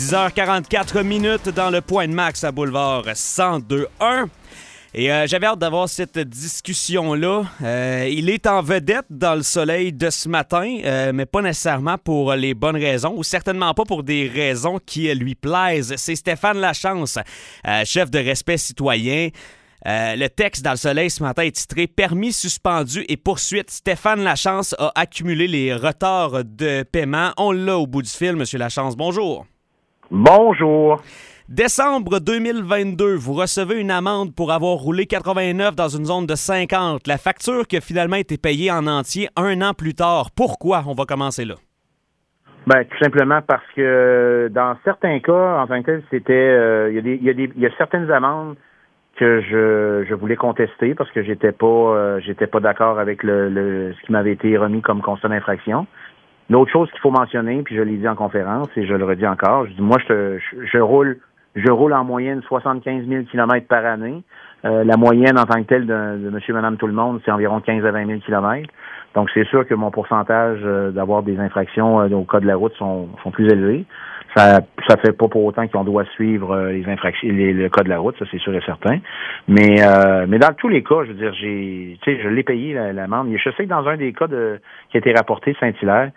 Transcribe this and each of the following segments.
10h44 dans le Point de Max à Boulevard 102.1. Et j'avais hâte d'avoir cette discussion-là. Il est en vedette dans le soleil de ce matin, mais pas nécessairement pour les bonnes raisons, ou certainement pas pour des raisons qui lui plaisent. C'est Stéphane Lachance, chef de Respect citoyen. Le texte dans le soleil ce matin est titré « Permis suspendu et poursuite. Stéphane Lachance a accumulé les retards de paiement ». On l'a au bout du fil, M. Lachance. Bonjour. Bonjour. Décembre 2022, vous recevez une amende pour avoir roulé 89 dans une zone de 50. La facture qui a finalement été payée en entier 1 an plus tard. Pourquoi? On va commencer là. Ben, tout simplement parce que dans certains cas, en tant que tel, c'était il y a certaines amendes que je voulais contester parce que j'étais pas d'accord avec ce qui m'avait été remis comme constat d'infraction. L'autre chose qu'il faut mentionner, puis je l'ai dit en conférence et je le redis encore, je dis moi je roule en moyenne 75 000 km par année. La moyenne en tant que telle de monsieur, madame, tout le monde, c'est environ 15 à 20 000 km. Donc, c'est sûr que mon pourcentage d'avoir des infractions au code de la route sont plus élevés. Ça fait pas pour autant qu'on doit suivre les infractions, le code de la route, ça c'est sûr et certain. Mais dans tous les cas, je veux dire, je l'ai payé l'amende. Je sais que dans un des cas qui a été rapporté Saint-Hilaire,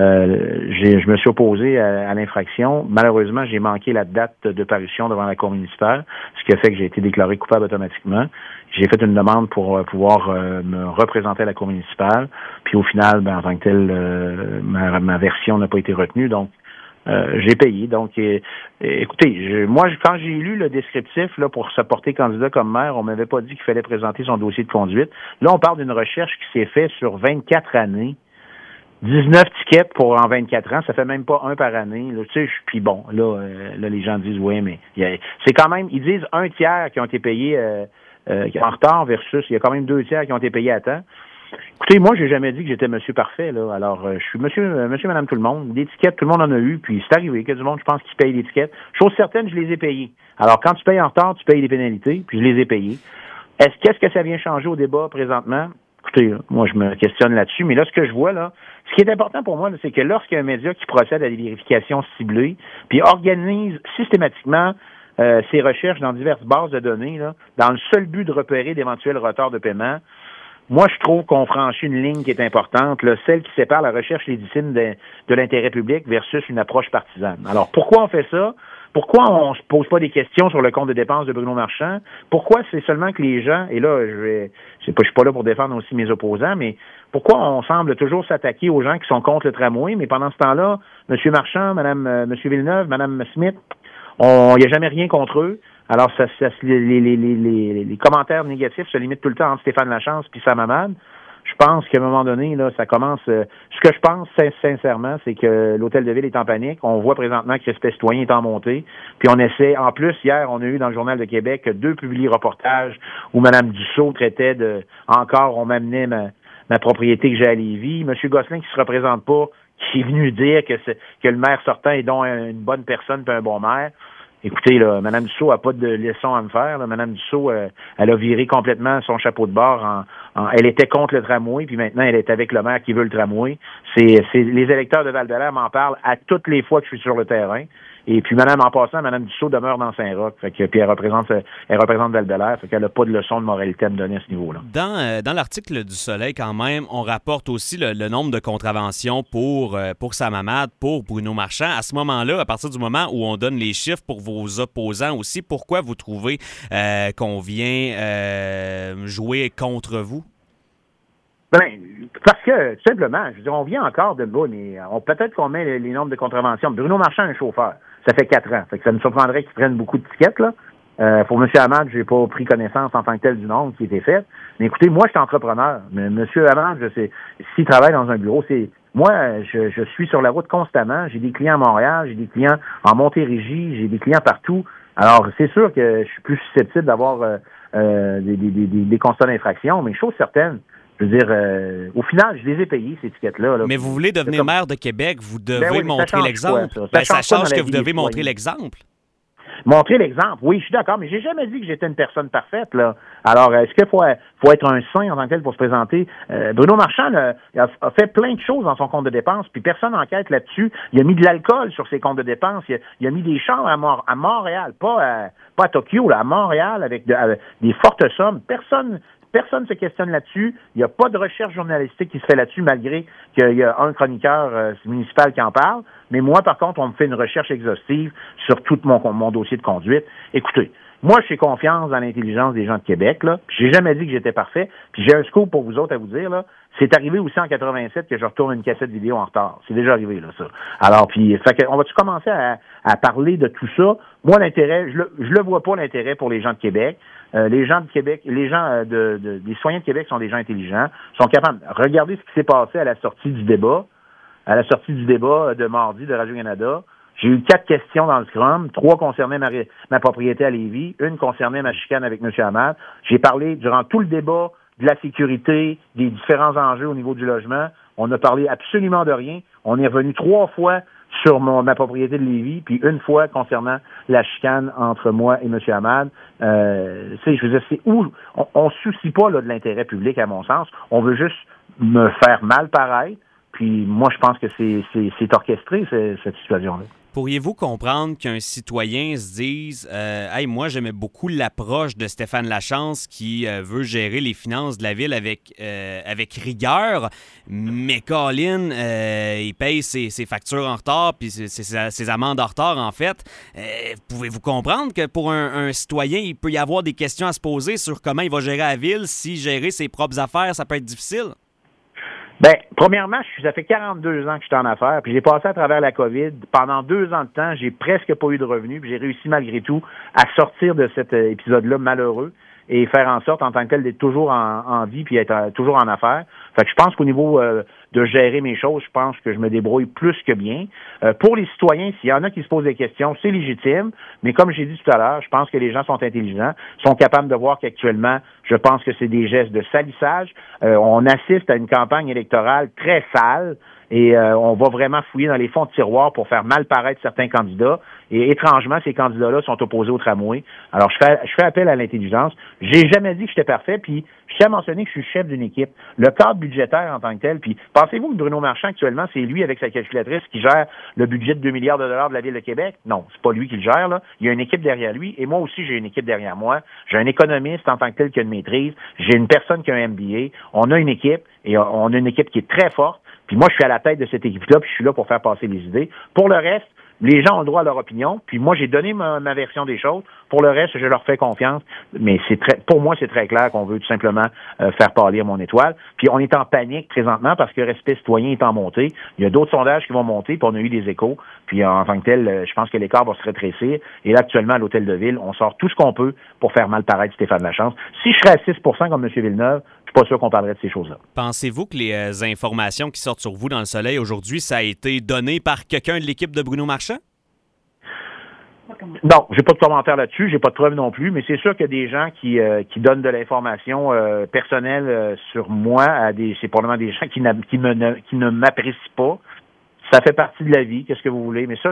je me suis opposé à l'infraction. Malheureusement, j'ai manqué la date de parution devant la cour municipale, ce qui a fait que j'ai été déclaré coupable automatiquement. J'ai fait une demande pour pouvoir me représenter à la cour municipale. Puis au final, en tant que tel, ma version n'a pas été retenue. Donc, j'ai payé. Donc, écoutez, moi, quand j'ai lu le descriptif là pour se porter candidat comme maire, on m'avait pas dit qu'il fallait présenter son dossier de conduite. Là, on parle d'une recherche qui s'est faite sur 24 années. 19 tickets pour en 24 ans, ça fait même pas un par année. Là, tu sais, puis bon, là, les gens disent oui, mais c'est quand même, ils disent un tiers qui ont été payés en retard versus il y a quand même 2 tiers qui ont été payés à temps. Écoutez, moi, j'ai jamais dit que j'étais monsieur parfait, là. Alors, je suis monsieur, madame, tout le monde. Des tickets, tout le monde en a eu, puis c'est arrivé qu'il y a du monde, je pense, qui paye des tickets. Chose certaine, je les ai payés. Alors, quand tu payes en retard, tu payes des pénalités, puis je les ai payés. Qu'est-ce que ça vient changer au débat présentement? Écoutez, moi, je me questionne là-dessus, mais là, ce que je vois, là, ce qui est important pour moi, là, c'est que lorsqu'il y a un média qui procède à des vérifications ciblées, puis organise systématiquement ses recherches dans diverses bases de données, là, dans le seul but de repérer d'éventuels retards de paiement, moi, je trouve qu'on franchit une ligne qui est importante, là, celle qui sépare la recherche légitime de l'intérêt public versus une approche partisane. Alors, pourquoi on fait ça? Pourquoi on se pose pas des questions sur le compte de dépenses de Bruno Marchand? Pourquoi c'est seulement que les gens, et là, je suis pas là pour défendre aussi mes opposants, mais pourquoi on semble toujours s'attaquer aux gens qui sont contre le tramway, mais pendant ce temps-là, M. Marchand, M. Villeneuve, Mme Smith, il n'y a jamais rien contre eux. Alors, les commentaires négatifs se limitent tout le temps entre Stéphane Lachance puis Sam Hamad. Je pense qu'à un moment donné, là, ça commence. Ce que je pense sincèrement, c'est que l'Hôtel de Ville est en panique. On voit présentement que Respect citoyen est en montée. Puis on essaie. En plus, hier, on a eu dans le Journal de Québec 2 publiés reportages où Mme Dussault traitait on m'amenait ma propriété que j'ai à Lévis. M. Gosselin qui se représente pas, qui est venu dire que le maire sortant est donc une bonne personne puis un bon maire. Écoutez, là, Mme Dussault a pas de leçon à me faire. Là. Mme Dussault, elle a viré complètement son chapeau de bord. Elle était contre le tramway, puis maintenant, elle est avec le maire qui veut le tramway. Les électeurs de Val-d'Alaire m'en parlent à toutes les fois que je suis sur le terrain. Et puis, en passant, Mme Dussault demeure dans Saint-Roch. Puis elle représente Val-d'Alaire. Fait qu'elle n'a pas de leçon de moralité à me donner à ce niveau-là. Dans l'article du Soleil, quand même, on rapporte aussi le nombre de contraventions pour Sam Hamad, pour Bruno Marchand. À ce moment-là, à partir du moment où on donne les chiffres pour vos opposants aussi, pourquoi vous trouvez qu'on vient jouer contre vous? Parce que, tout simplement, je veux dire, on vient encore de bas, mais peut-être qu'on met les nombres de contraventions. Bruno Marchand est un chauffeur. Ça fait 4 ans. Fait que ça me surprendrait qu'il prenne beaucoup de tickets, là. Pour M. Hamad, j'ai pas pris connaissance en tant que tel du nombre qui était fait. Mais écoutez, moi, je suis entrepreneur. Mais M. Hamad, je sais, s'il travaille dans un bureau, moi, je suis sur la route constamment. J'ai des clients à Montréal, j'ai des clients en Montérégie, j'ai des clients partout. Alors, c'est sûr que je suis plus susceptible d'avoir des constats d'infraction, mais chose certaine, je veux dire, au final, je les ai payés, ces étiquettes-là. Là. Mais vous voulez devenir maire de Québec, vous devez montrer l'exemple. Ça change que vous devez montrer l'exemple. montrer l'exemple. Oui, je suis d'accord, mais j'ai jamais dit que j'étais une personne parfaite, là. Alors, est-ce qu'il faut être un saint en tant que tel pour se présenter? Bruno Marchand a fait plein de choses dans son compte de dépenses, puis personne n'enquête là-dessus. Il a mis de l'alcool sur ses comptes de dépenses. Il a mis des chambres à Montréal, pas à Tokyo, là, à Montréal, avec des fortes sommes. Personne ne se questionne là-dessus. Il n'y a pas de recherche journalistique qui se fait là-dessus, malgré qu'il y a un chroniqueur municipal qui en parle. Mais moi, par contre, on me fait une recherche exhaustive sur tout mon dossier de conduite. Écoutez, moi, j'ai confiance dans l'intelligence des gens de Québec, là. J'ai jamais dit que j'étais parfait. Puis j'ai un scoop pour vous autres à vous dire, là. C'est arrivé aussi en 87 que je retourne une cassette vidéo en retard. C'est déjà arrivé, là, ça. Alors, puis, on va-tu commencer à parler de tout ça? Moi, l'intérêt, je le vois pas, l'intérêt pour les gens de Québec. Les gens de Québec, les gens des citoyens de Québec sont des gens intelligents, sont capables de regarder ce qui s'est passé à la sortie du débat de mardi de Radio-Canada. J'ai eu 4 questions dans le Scrum, 3 concernaient ma propriété à Lévis, 1 concernait ma chicane avec M. Hamad. J'ai parlé durant tout le débat de la sécurité, des différents enjeux au niveau du logement. On n'a parlé absolument de rien. On est revenu 3 fois sur ma propriété de Lévis, puis 1 fois concernant la chicane entre moi et M. Hamad. Je veux dire, c'est où on se soucie pas là, de l'intérêt public, à mon sens. On veut juste me faire mal paraître. Puis moi, je pense que c'est orchestré, cette situation-là. Pourriez-vous comprendre qu'un citoyen se dise hey, moi, j'aimais beaucoup l'approche de Stéphane Lachance qui veut gérer les finances de la ville avec rigueur, mais Colin, il paye ses factures en retard puis ses amendes en retard, en fait. Pouvez-vous comprendre que pour un citoyen, il peut y avoir des questions à se poser sur comment il va gérer la ville, si gérer ses propres affaires, ça peut être difficile? Ben, premièrement, ça fait 42 ans que je suis en affaires, puis j'ai passé à travers la COVID. Pendant 2 ans de temps, j'ai presque pas eu de revenus, puis j'ai réussi malgré tout à sortir de cet épisode-là malheureux et faire en sorte, en tant que tel, d'être toujours en vie puis être toujours en affaires. Fait que je pense qu'au niveau de gérer mes choses, je pense que je me débrouille plus que bien. Pour les citoyens, s'il y en a qui se posent des questions, c'est légitime, mais comme j'ai dit tout à l'heure, je pense que les gens sont intelligents, sont capables de voir qu'actuellement, je pense que c'est des gestes de salissage. On assiste à une campagne électorale très sale, et on va vraiment fouiller dans les fonds de tiroir pour faire mal paraître certains candidats. Et étrangement, ces candidats-là sont opposés au tramway. Alors, je fais appel à l'intelligence. J'ai jamais dit que j'étais parfait, puis je tiens à mentionner que je suis chef d'une équipe. Le cadre budgétaire en tant que tel, puis pensez-vous que Bruno Marchand, actuellement, c'est lui avec sa calculatrice qui gère le budget de 2 milliards de dollars de la Ville de Québec? Non, c'est pas lui qui le gère, là. Il y a une équipe derrière lui, et moi aussi, j'ai une équipe derrière moi. J'ai un économiste en tant que tel qui a une maîtrise. J'ai une personne qui a un MBA. On a une équipe, et on a une équipe qui est très forte. Puis moi, je suis à la tête de cette équipe-là, puis je suis là pour faire passer les idées. Pour le reste, les gens ont le droit à leur opinion, puis moi, j'ai donné ma version des choses. Pour le reste, je leur fais confiance, mais pour moi, c'est très clair qu'on veut tout simplement faire pâlir mon étoile. Puis on est en panique présentement parce que le respect citoyen est en montée. Il y a d'autres sondages qui vont monter, puis on a eu des échos. Puis en tant que tel, je pense que l'écart va se rétrécir. Et là, actuellement, à l'Hôtel de Ville, on sort tout ce qu'on peut pour faire mal paraître Stéphane Lachance. Si je serais à 6 comme M. Villeneuve, je suis pas sûr qu'on parlerait de ces choses-là. Pensez-vous que les informations qui sortent sur vous dans le Soleil aujourd'hui, ça a été donné par quelqu'un de l'équipe de Bruno Marchand? Non, j'ai pas de commentaire là-dessus, j'ai pas de preuves non plus, mais c'est sûr qu'il y a des gens qui donnent de l'information personnelle sur moi c'est probablement des gens qui ne m'apprécient pas. Ça fait partie de la vie, qu'est-ce que vous voulez, mais ça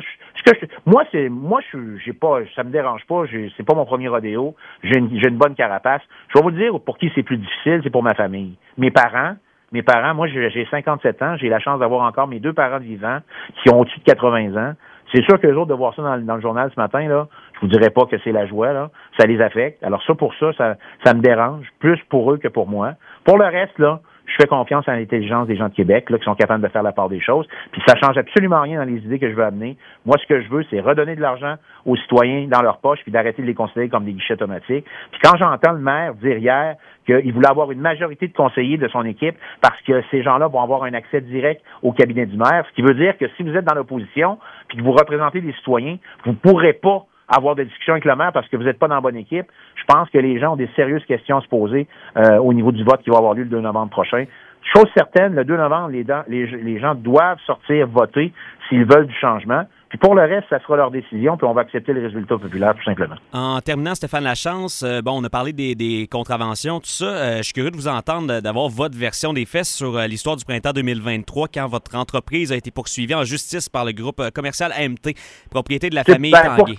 j'ai pas, ça me dérange pas, c'est pas mon premier rodéo, j'ai une bonne carapace. Je vais vous dire pour qui c'est plus difficile, c'est pour ma famille. Mes parents, moi j'ai 57 ans, j'ai la chance d'avoir encore mes 2 parents vivants qui ont au-dessus de 80 ans. C'est sûr que les autres, de voir ça dans le journal ce matin, là, je vous dirais pas que c'est la joie, là. Ça les affecte. Alors ça me dérange, plus pour eux que pour moi. Pour le reste, là, je fais confiance à l'intelligence des gens de Québec, là, qui sont capables de faire la part des choses. Puis ça change absolument rien dans les idées que je veux amener. Moi, ce que je veux, c'est redonner de l'argent aux citoyens dans leur poche, puis d'arrêter de les considérer comme des guichets automatiques. Puis quand j'entends le maire dire hier qu'il voulait avoir une majorité de conseillers de son équipe parce que ces gens-là vont avoir un accès direct au cabinet du maire, ce qui veut dire que si vous êtes dans l'opposition puis que vous représentez des citoyens, vous ne pourrez pas avoir des discussions avec le maire parce que vous n'êtes pas dans la bonne équipe. Je pense que les gens ont des sérieuses questions à se poser au niveau du vote qui va avoir lieu le 2 novembre prochain. Chose certaine, le 2 novembre, les gens doivent sortir voter s'ils veulent du changement. Puis pour le reste, ça sera leur décision, puis on va accepter le résultat populaire, tout simplement. En terminant, Stéphane Lachance, on a parlé des contraventions, tout ça. Je suis curieux de vous entendre, d'avoir votre version des faits sur l'histoire du printemps 2023, quand votre entreprise a été poursuivie en justice par le groupe commercial AMT, propriété de la famille Tanguay.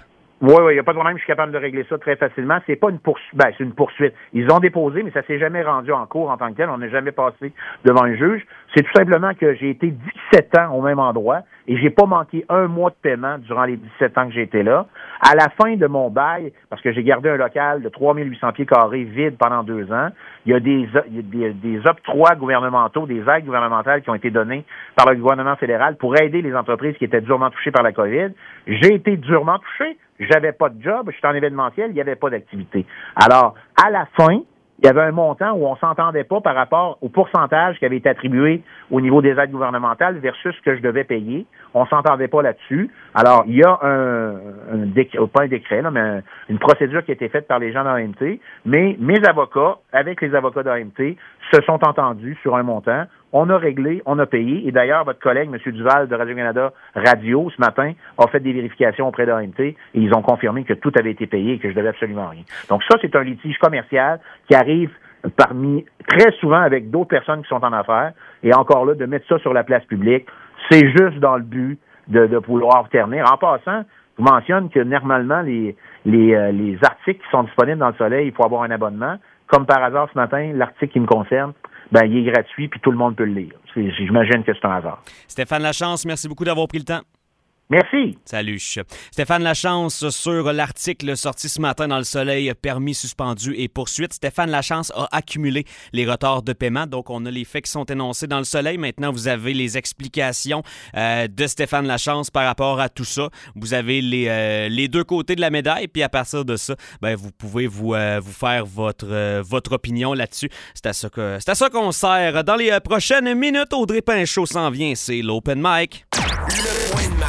Oui, il n'y a pas de problème, je suis capable de régler ça très facilement. C'est pas une poursuite. Ben, c'est une poursuite. Ils ont déposé, mais ça s'est jamais rendu en cours en tant que tel. On n'est jamais passé devant un juge. C'est tout simplement que j'ai été 17 ans au même endroit et j'ai pas manqué un mois de paiement durant les 17 ans que j'ai été là. À la fin de mon bail, parce que j'ai gardé un local de 3800 pieds carrés vide pendant 2 ans, il y a des octrois gouvernementaux, des aides gouvernementales qui ont été données par le gouvernement fédéral pour aider les entreprises qui étaient durement touchées par la COVID. J'ai été durement touché. J'avais pas de job, je suis en événementiel, il n'y avait pas d'activité. Alors, à la fin, il y avait un montant où on s'entendait pas par rapport au pourcentage qui avait été attribué au niveau des aides gouvernementales versus ce que je devais payer. On s'entendait pas là-dessus. Alors, il y a pas un décret, là, mais une procédure qui a été faite par les gens d'AMT, mais mes avocats, avec les avocats d'AMT, se sont entendus sur un montant. On a réglé, on a payé. Et d'ailleurs, votre collègue, M. Duval de Radio-Canada Radio, ce matin, a fait des vérifications auprès d'AMT et ils ont confirmé que tout avait été payé et que je devais absolument rien. Donc ça, c'est un litige commercial qui arrive très souvent avec d'autres personnes qui sont en affaires. Et encore là, de mettre ça sur la place publique, c'est juste dans le but de vouloir ternir. En passant, je vous mentionne que normalement, les articles qui sont disponibles dans le Soleil, il faut avoir un abonnement. Comme par hasard, ce matin, l'article qui me concerne, il est gratuit puis tout le monde peut le lire. J'imagine que c'est un hasard. Stéphane Lachance, merci beaucoup d'avoir pris le temps. Merci. Salut. Stéphane Lachance sur l'article sorti ce matin dans le Soleil, permis suspendu et poursuite. Stéphane Lachance a accumulé les retards de paiement. Donc, on a les faits qui sont énoncés dans le Soleil. Maintenant, vous avez les explications de Stéphane Lachance par rapport à tout ça. Vous avez les deux côtés de la médaille. Puis à partir de ça, vous pouvez vous faire votre opinion là-dessus. C'est à ça qu'on sert. Dans les prochaines minutes, Audrey Pinchot s'en vient. C'est l'Open Mic.